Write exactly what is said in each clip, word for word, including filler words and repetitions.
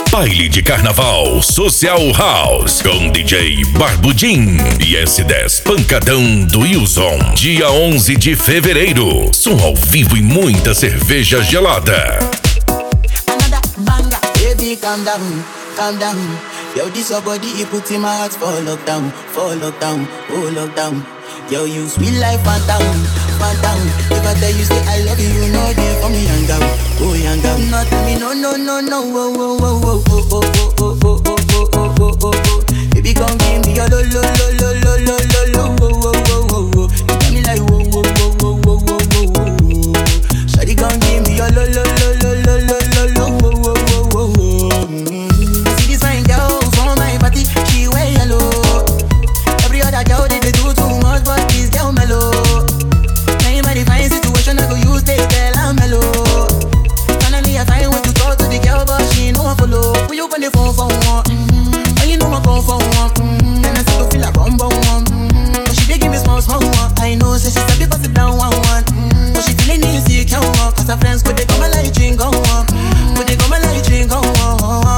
Baile de Carnaval Social House com D J Barbudinho e S dez Pancadão do Wilson. Dia onze de fevereiro. Som ao vivo e muita cerveja gelada. Another banger, baby, calm down, calm down. Yo, this your body, you put in my heart for lockdown, for lockdown, oh lockdown. Yo, you sweet life, phantom, phantom. If I tell you say I love you, you know they for me young down, oh young down. Not tell me no, no, no, no, oh, oh, oh, oh, oh, oh, oh, oh, oh, oh, oh, oh, oh. Baby, come give me your lo, lo, lo, lo, lo, lo, lo, lo, oh, oh, oh, oh, oh. You got me like whoa, whoa, whoa, whoa, whoa, whoa, whoa, whoa. Shawty, come give me your lo, lo, lo, lo, lo, lo, lo, lo, oh, oh, oh, oh, oh. I see this fine girl from my party, she wear yellow. Every other girl they, they do too much, but this girl mellow. Now in my divine situation, I go use they tell I'm mellow. Finally I find way to talk to the girl, but she ain't no one follow. When you on the phone for one, mm-hmm. And you know I come for one, mm-hmm. And I start to feel like bum bum one, mm-hmm. But she dey give me small small one. I know say she sabi pass it down one one, mm-hmm. But she feeling insecure, cause her friends could they come and like drink on one, mm-hmm. Could they come and like drink on one.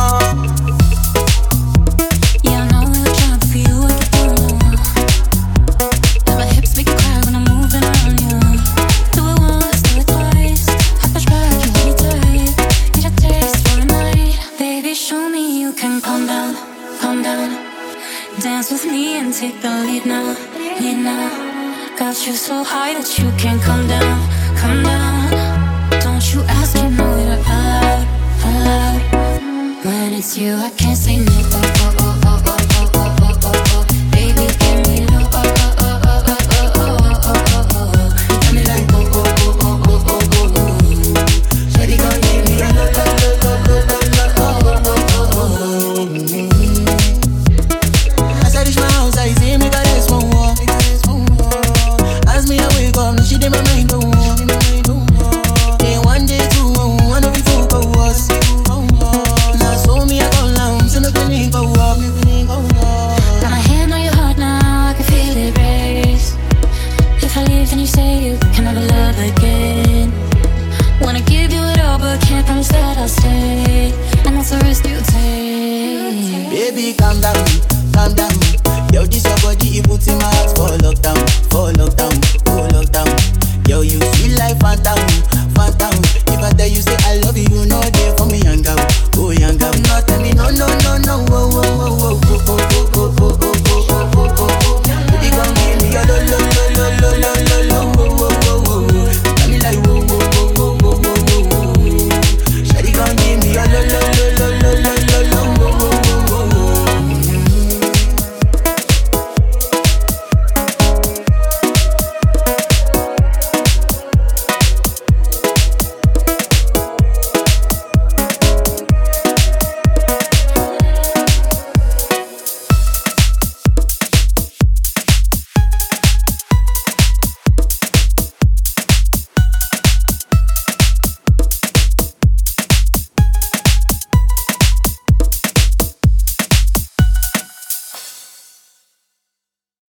Take the lead now, lead now. Got you so high that you can't come down, come down. Don't you ask, you know you're allowed, allowed. When it's you, I can't say no. Oh, oh, oh, oh, oh, oh, oh, oh, oh. Baby, give me low. Oh, oh, oh, oh, oh, oh, oh, oh, oh, oh. Tell me like oh, oh, oh, oh, oh, oh, oh, oh. Shawty gon' give me a low, low, low, low, low, low, oh, oh, oh, oh, oh. As I reach my house, I see me got this one more. As me I wake up, now she did my mind go on. Day one, day two, one of you two go us. Now so me I go down, so nothing ain't go up. Got my hand on your heart now, I can feel it race. If I leave, then you say you can never love again. Wanna give you it all, but can't promise that I'll stay. And that's a risk you take. Baby, calm down, calm down. Yo, this your body, you put in